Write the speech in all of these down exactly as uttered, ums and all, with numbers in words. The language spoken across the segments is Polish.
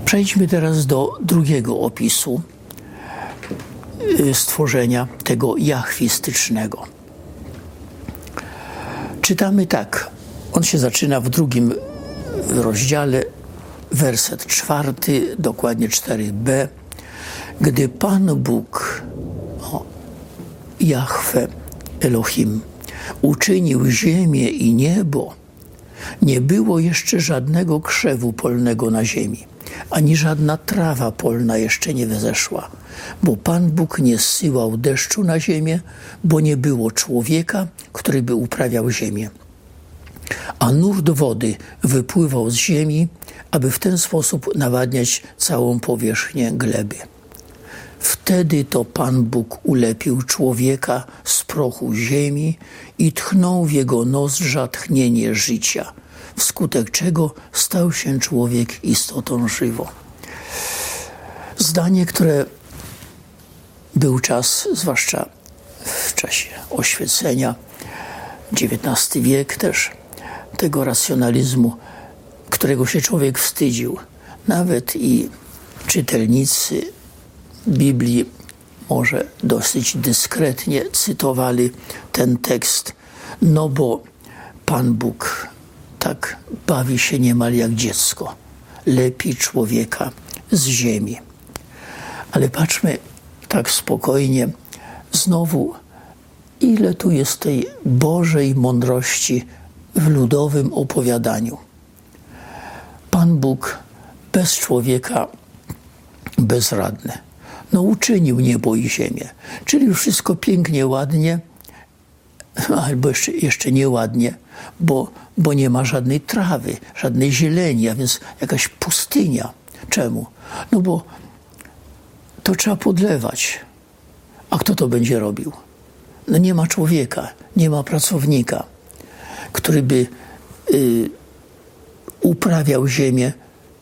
Przejdźmy teraz do drugiego opisu stworzenia tego jachwistycznego. Czytamy tak. On się zaczyna w drugim rozdziale, werset czwarty, dokładnie cztery b. Gdy Pan Bóg, o, Jahwe Elohim, uczynił ziemię i niebo, nie było jeszcze żadnego krzewu polnego na ziemi, ani żadna trawa polna jeszcze nie wezeszła, bo Pan Bóg nie zsyłał deszczu na ziemię, bo nie było człowieka, który by uprawiał ziemię. A nurt wody wypływał z ziemi, aby w ten sposób nawadniać całą powierzchnię gleby. Wtedy to Pan Bóg ulepił człowieka z prochu ziemi i tchnął w jego nozdrza tchnienie życia, wskutek czego stał się człowiek istotą żywą. Zdanie, które był czas, zwłaszcza w czasie oświecenia, dziewiętnasty wiek też, tego racjonalizmu, którego się człowiek wstydził. Nawet i czytelnicy Biblii może dosyć dyskretnie cytowali ten tekst, no bo Pan Bóg tak bawi się niemal jak dziecko, lepi człowieka z ziemi. Ale patrzmy tak spokojnie, znowu ile tu jest tej Bożej mądrości w ludowym opowiadaniu. Pan Bóg bez człowieka bezradny. No uczynił niebo i ziemię, czyli już wszystko pięknie, ładnie, albo jeszcze, jeszcze nieładnie, bo, bo nie ma żadnej trawy, żadnej zieleni, a więc jakaś pustynia. Czemu? No bo to trzeba podlewać. A kto to będzie robił? No nie ma człowieka, nie ma pracownika, który by y, uprawiał ziemię.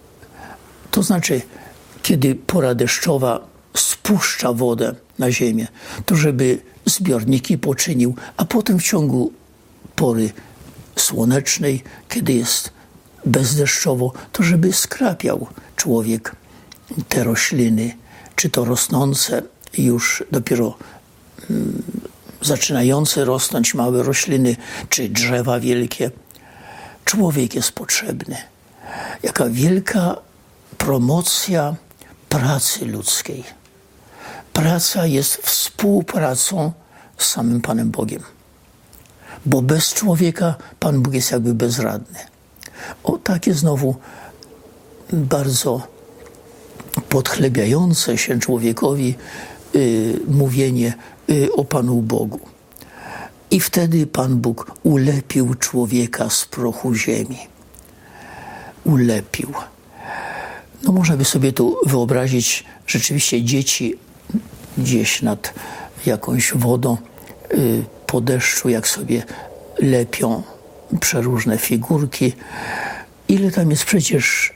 To znaczy, kiedy pora deszczowa spuszcza wodę na ziemię, to żeby zbiorniki poczynił, a potem w ciągu pory słonecznej, kiedy jest bezdeszczowo, to żeby skrapiał człowiek te rośliny, czy to rosnące, już dopiero mm, zaczynające rosnąć małe rośliny, czy drzewa wielkie. Człowiek jest potrzebny. Jaka wielka promocja pracy ludzkiej. Praca jest współpracą z samym Panem Bogiem. Bo bez człowieka Pan Bóg jest jakby bezradny. O takie znowu bardzo podchlebiające się człowiekowi y, mówienie y, o Panu Bogu. I wtedy Pan Bóg ulepił człowieka z prochu ziemi. Ulepił. No można by sobie tu wyobrazić rzeczywiście dzieci gdzieś nad jakąś wodą y, po deszczu, jak sobie lepią przeróżne figurki. Ile tam jest przecież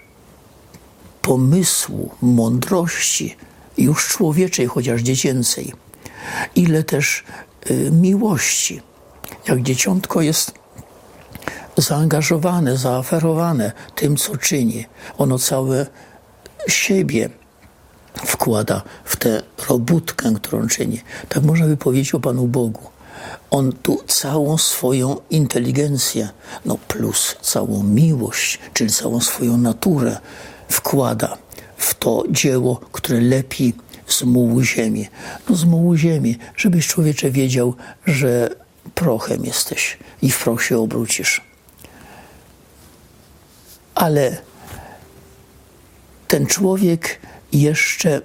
pomysłu, mądrości, już człowieczej, chociaż dziecięcej. Ile też y, miłości. Jak dzieciątko jest zaangażowane, zaoferowane tym, co czyni. Ono całe siebie wkłada w tę robótkę, którą czyni. Tak można by powiedzieć o Panu Bogu. On tu całą swoją inteligencję, no plus całą miłość, czyli całą swoją naturę wkłada w to dzieło, które lepi z mułu ziemi. No z mułu ziemi, żebyś człowiecze wiedział, że prochem jesteś i w proch się obrócisz. Ale ten człowiek jeszcze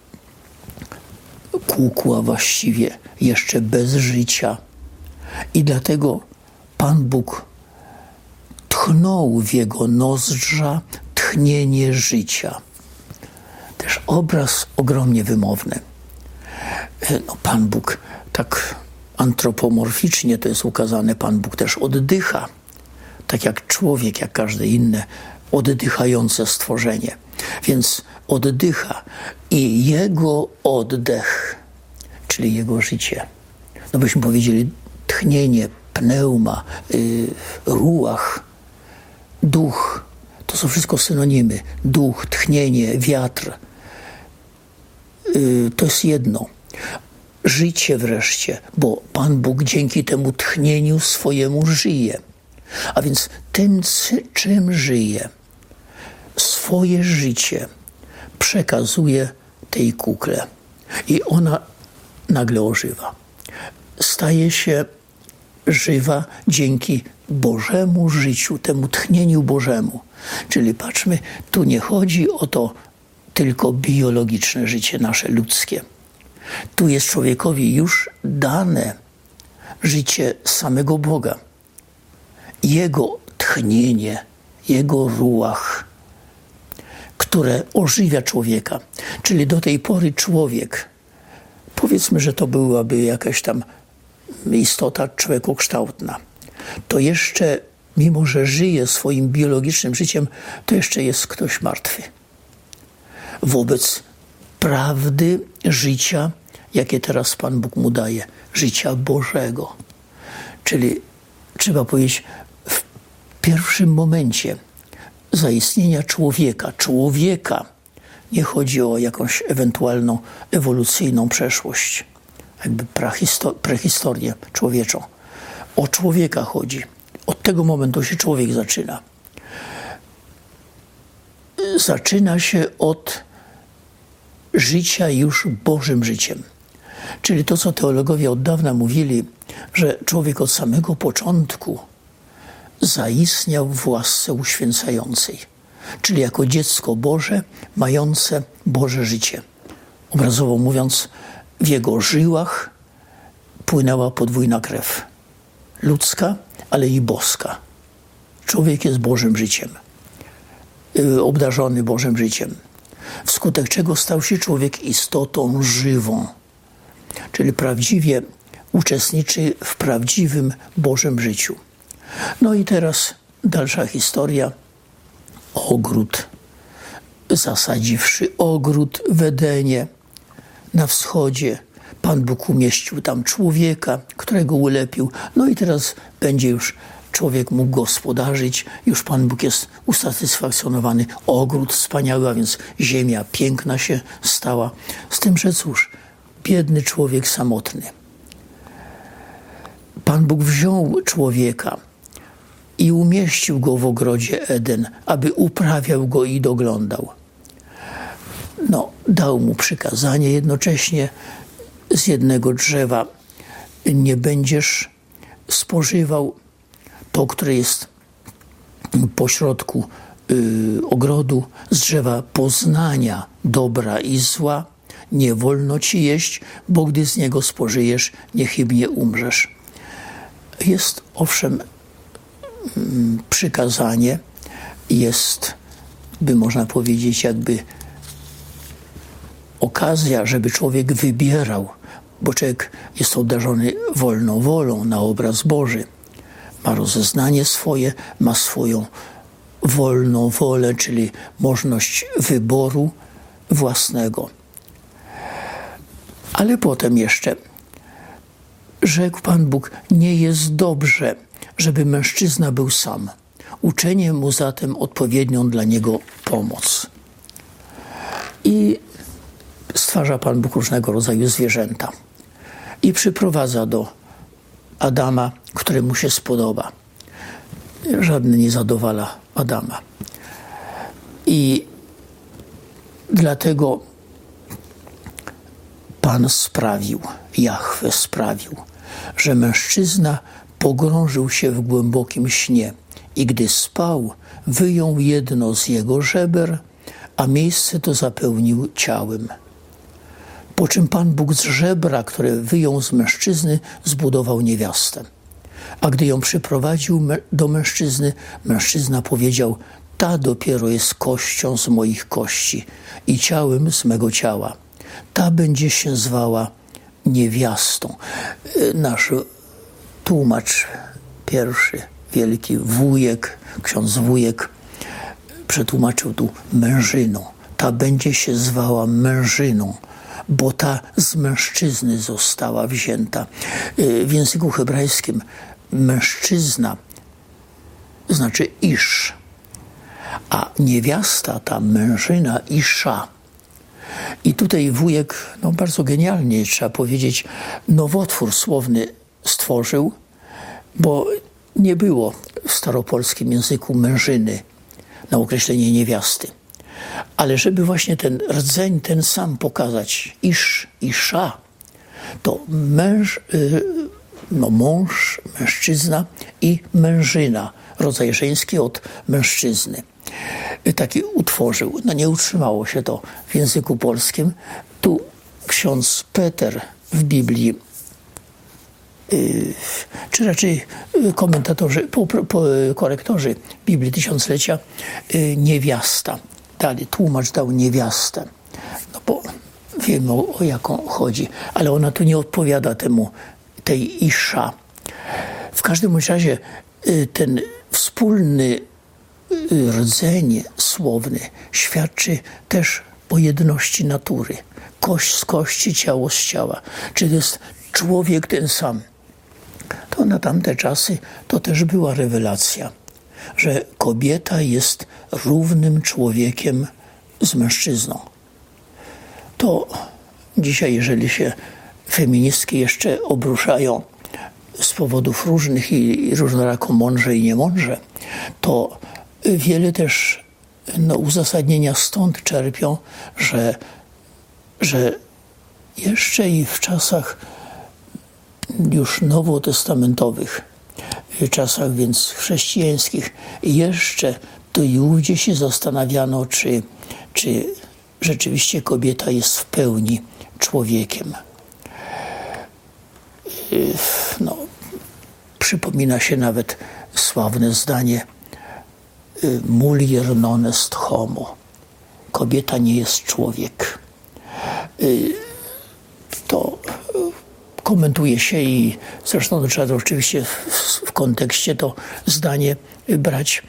kukła właściwie, jeszcze bez życia. I dlatego Pan Bóg tchnął w jego nozdrza tchnienie życia. Też obraz ogromnie wymowny. No, Pan Bóg tak antropomorficznie to jest ukazane, Pan Bóg też oddycha. Tak jak człowiek, jak każde inne oddychające stworzenie. Więc oddycha i jego oddech, czyli jego życie. No byśmy powiedzieli tchnienie, pneuma, yy, ruach, duch. To są wszystko synonimy. Duch, tchnienie, wiatr. Yy, to jest jedno. Życie wreszcie, bo Pan Bóg dzięki temu tchnieniu swojemu żyje. A więc tym, czym żyje, swoje życie przekazuje tej kukle. I ona nagle ożywa. Staje się żywa dzięki Bożemu życiu, temu tchnieniu Bożemu. Czyli patrzmy, tu nie chodzi o to tylko biologiczne życie nasze ludzkie. Tu jest człowiekowi już dane życie samego Boga. Jego tchnienie, Jego ruach, które ożywia człowieka. Czyli do tej pory człowiek, powiedzmy, że to byłaby jakaś tam istota człowiekokształtna, to jeszcze, mimo że żyje swoim biologicznym życiem, to jeszcze jest ktoś martwy. Wobec prawdy życia, jakie teraz Pan Bóg mu daje, życia Bożego. Czyli trzeba powiedzieć, w pierwszym momencie zaistnienia człowieka, człowieka, nie chodzi o jakąś ewentualną ewolucyjną przeszłość, jakby prahisto- prehistorię człowieczą. O człowieka chodzi. Od tego momentu się człowiek zaczyna. Zaczyna się od życia już Bożym życiem. Czyli to, co teologowie od dawna mówili, że człowiek od samego początku zaistniał w łasce uświęcającej. Czyli jako dziecko Boże, mające Boże życie. Obrazowo mówiąc, w jego żyłach płynęła podwójna krew. Ludzka, ale i boska. Człowiek jest Bożym życiem. Obdarzony Bożym życiem. Wskutek czego stał się człowiek istotą żywą. Czyli prawdziwie uczestniczy w prawdziwym Bożym życiu. No i teraz dalsza historia. Ogród. Zasadziwszy ogród w Edenie na wschodzie, Pan Bóg umieścił tam człowieka, którego ulepił. No i teraz będzie już człowiek mógł gospodarzyć. Już Pan Bóg jest usatysfakcjonowany. Ogród wspaniały, a więc ziemia piękna się stała. Z tym, że cóż, biedny człowiek samotny. Pan Bóg wziął człowieka i umieścił go w ogrodzie Eden, aby uprawiał go i doglądał. No, dał mu przykazanie jednocześnie: z jednego drzewa nie będziesz spożywał, to, które jest pośrodku y, ogrodu, z drzewa poznania dobra i zła nie wolno ci jeść, bo gdy z niego spożyjesz, niechybnie umrzesz. Jest owszem przykazanie, jest, by można powiedzieć, jakby okazja, żeby człowiek wybierał, bo człowiek jest obdarzony wolną wolą na obraz Boży. Ma rozeznanie swoje, ma swoją wolną wolę, czyli możliwość wyboru własnego. Ale potem jeszcze rzekł Pan Bóg: nie jest dobrze, żeby mężczyzna był sam. Uczynię mu zatem odpowiednią dla niego pomoc. I stwarza Pan Bóg różnego rodzaju zwierzęta. I przyprowadza do Adama, który mu się spodoba. Żadne nie zadowala Adama. I dlatego Pan sprawił, Jahwe sprawił, że mężczyzna pogrążył się w głębokim śnie i gdy spał, wyjął jedno z jego żeber, a miejsce to zapełnił ciałem. Po czym Pan Bóg z żebra, które wyjął z mężczyzny, zbudował niewiastę. A gdy ją przyprowadził do mężczyzny, mężczyzna powiedział: ta dopiero jest kością z moich kości i ciałem z mego ciała. Ta będzie się zwała niewiastą. Nasz tłumacz pierwszy, wielki wujek, ksiądz wujek, przetłumaczył tu mężyną. Ta będzie się zwała mężyną, bo ta z mężczyzny została wzięta. W języku hebrajskim mężczyzna znaczy isz, a niewiasta, ta mężyna Isza. I tutaj wujek, no bardzo genialnie trzeba powiedzieć, nowotwór słowny stworzył, bo nie było w staropolskim języku mężyny na określenie niewiasty. Ale żeby właśnie ten rdzeń ten sam pokazać, Isz, Isza, to męż, no mąż, mężczyzna i mężyna, rodzaj żeński od mężczyzny. Taki utworzył. No nie utrzymało się to w języku polskim. Tu ksiądz Peter w Biblii, yy, czy raczej komentatorzy, po, po, korektorzy Biblii Tysiąclecia, yy, niewiasta. Dalej tłumacz dał niewiastę. No bo wiemy o, o jaką chodzi, ale ona tu nie odpowiada temu, tej Isza. W każdym razie yy, ten wspólny rdzeń słowny świadczy też o jedności natury. Kość z kości, ciało z ciała. Czy to jest człowiek ten sam? To na tamte czasy to też była rewelacja, że kobieta jest równym człowiekiem z mężczyzną. To dzisiaj, jeżeli się feministki jeszcze obruszają z powodów różnych i różnorako mądrze i niemądrze, to wiele też no, uzasadnienia stąd czerpią, że, że jeszcze i w czasach już nowotestamentowych, w czasach więc chrześcijańskich, jeszcze tu i ówdzie się zastanawiano, czy, czy rzeczywiście kobieta jest w pełni człowiekiem. No, przypomina się nawet sławne zdanie mulier non est homo. Kobieta nie jest człowiek. To komentuje się i zresztą trzeba to oczywiście w, w kontekście to zdanie brać.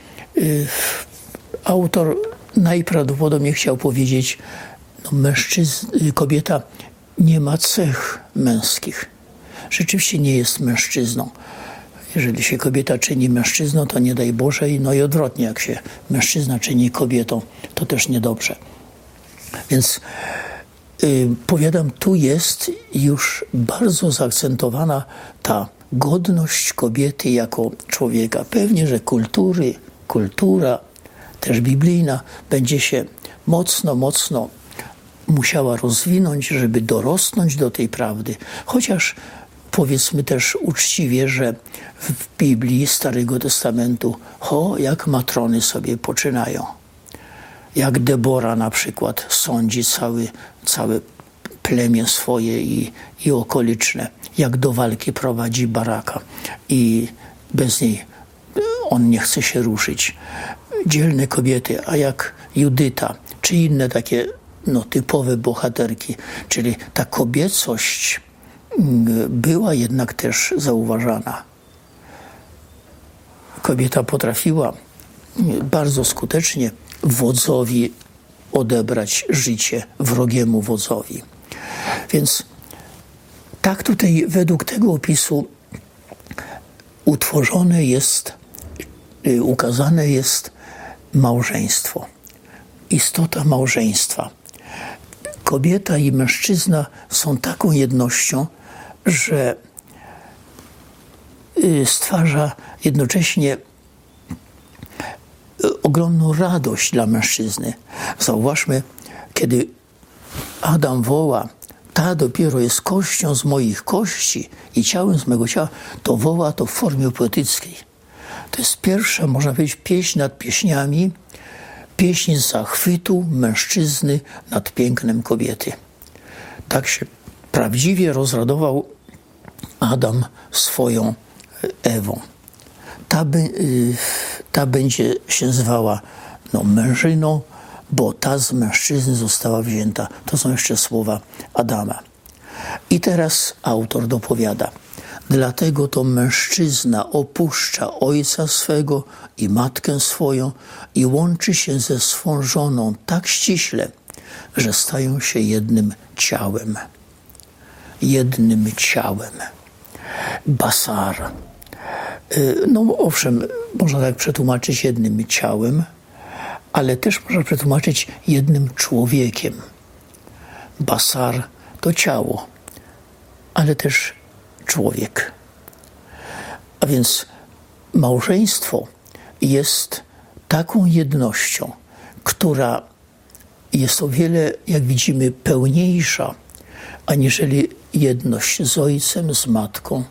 Autor najprawdopodobniej chciał powiedzieć, no mężczyzn, kobieta nie ma cech męskich. Rzeczywiście nie jest mężczyzną. Jeżeli się kobieta czyni mężczyzną, to nie daj Boże, no i odwrotnie, jak się mężczyzna czyni kobietą, to też niedobrze. Więc yy, powiadam, tu jest już bardzo zaakcentowana ta godność kobiety jako człowieka. Pewnie, że kultury, kultura, też biblijna, będzie się mocno, mocno musiała rozwinąć, żeby dorosnąć do tej prawdy. Chociaż powiedzmy też uczciwie, że w Biblii Starego Testamentu o, jak matrony sobie poczynają. Jak Debora na przykład sądzi cały, całe plemię swoje i, i okoliczne. Jak do walki prowadzi Baraka i bez niej on nie chce się ruszyć. Dzielne kobiety, a jak Judyta, czy inne takie no, typowe bohaterki. Czyli ta kobiecość była jednak też zauważana. Kobieta potrafiła bardzo skutecznie wodzowi odebrać życie, wrogiemu wodzowi. Więc tak tutaj według tego opisu utworzone jest, ukazane jest małżeństwo. Istota małżeństwa. Kobieta i mężczyzna są taką jednością, że stwarza jednocześnie ogromną radość dla mężczyzny. Zauważmy, kiedy Adam woła, ta dopiero jest kością z moich kości i ciałem z mego ciała, to woła to w formie poetyckiej. To jest pierwsza, można powiedzieć, pieśń nad pieśniami, pieśń z zachwytu mężczyzny nad pięknem kobiety. Tak się prawdziwie rozradował Adam swoją Ewą. Ta, by, ta będzie się zwała no, mężyną, bo ta z mężczyzny została wzięta. To są jeszcze słowa Adama. I teraz autor dopowiada. Dlatego to mężczyzna opuszcza ojca swego i matkę swoją i łączy się ze swą żoną tak ściśle, że stają się jednym ciałem. Jednym ciałem. Basar. No owszem, można tak przetłumaczyć jednym ciałem, ale też można przetłumaczyć jednym człowiekiem. Basar to ciało, ale też człowiek. A więc małżeństwo jest taką jednością, która jest o wiele, jak widzimy, pełniejsza, aniżeli jedność z ojcem, z matką.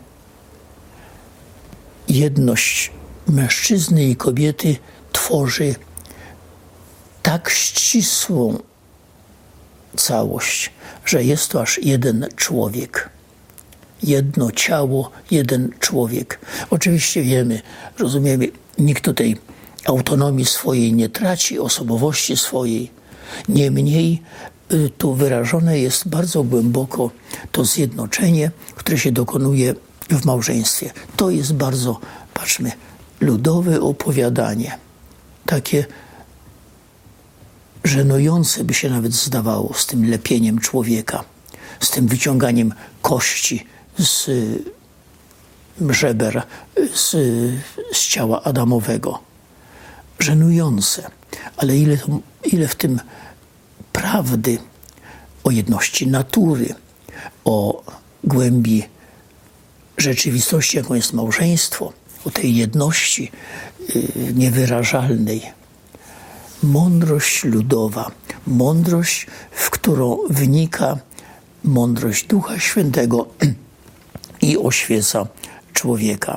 Jedność mężczyzny i kobiety tworzy tak ścisłą całość, że jest to aż jeden człowiek. Jedno ciało, jeden człowiek. Oczywiście wiemy, rozumiemy, nikt tutaj autonomii swojej nie traci, osobowości swojej. Niemniej tu wyrażone jest bardzo głęboko to zjednoczenie, które się dokonuje w małżeństwie. To jest bardzo, patrzmy, ludowe opowiadanie. Takie żenujące by się nawet zdawało z tym lepieniem człowieka, z tym wyciąganiem kości z żeber, z, z ciała Adamowego. Żenujące, ale ile, to, ile w tym prawdy o jedności natury, o głębi rzeczywistości, jaką jest małżeństwo, o tej jedności yy, niewyrażalnej. Mądrość ludowa, mądrość, w którą wnika mądrość Ducha Świętego i oświeca człowieka.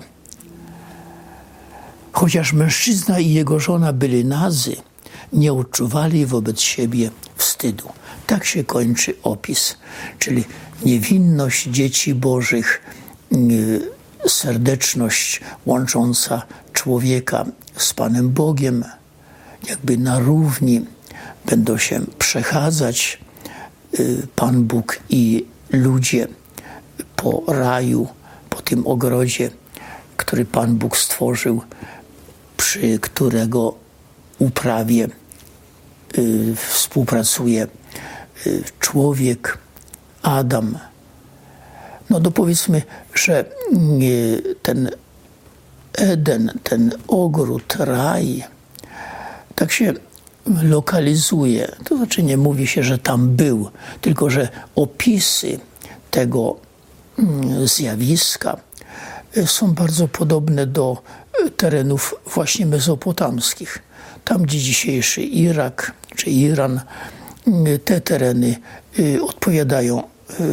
Chociaż mężczyzna i jego żona byli nadzy, nie odczuwali wobec siebie wstydu. Tak się kończy opis, czyli niewinność dzieci Bożych, serdeczność łącząca człowieka z Panem Bogiem, jakby na równi będą się przechadzać Pan Bóg i ludzie po raju, po tym ogrodzie, który Pan Bóg stworzył, przy którego uprawie y, współpracuje y, człowiek, Adam. No to powiedzmy, że y, ten Eden, ten ogród, raj, tak się lokalizuje. To znaczy nie mówi się, że tam był, tylko że opisy tego y, zjawiska y, są bardzo podobne do terenów właśnie mezopotamskich. Tam, gdzie dzisiejszy Irak czy Iran, te tereny odpowiadają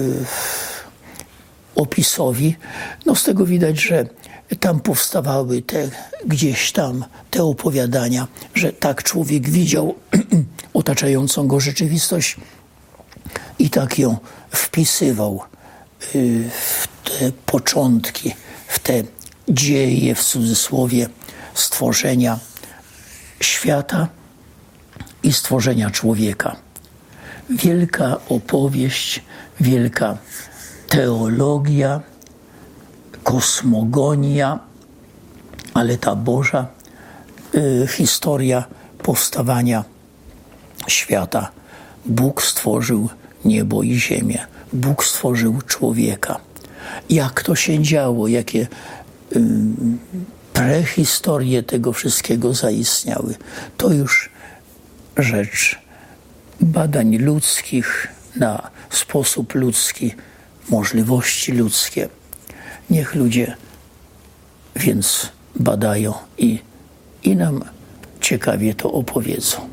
opisowi. No z tego widać, że tam powstawały te, gdzieś tam te opowiadania, że tak człowiek widział otaczającą go rzeczywistość i tak ją wpisywał w te początki, w te dzieje, w cudzysłowie, stworzenia świata i stworzenia człowieka. Wielka opowieść, wielka teologia, kosmogonia, ale ta Boża y, historia powstawania świata. Bóg stworzył niebo i ziemię. Bóg stworzył człowieka. Jak to się działo, jakie y, prehistorie tego wszystkiego zaistniały, to już rzecz badań ludzkich na sposób ludzki, możliwości ludzkie. Niech ludzie więc badają i, i nam ciekawie to opowiedzą.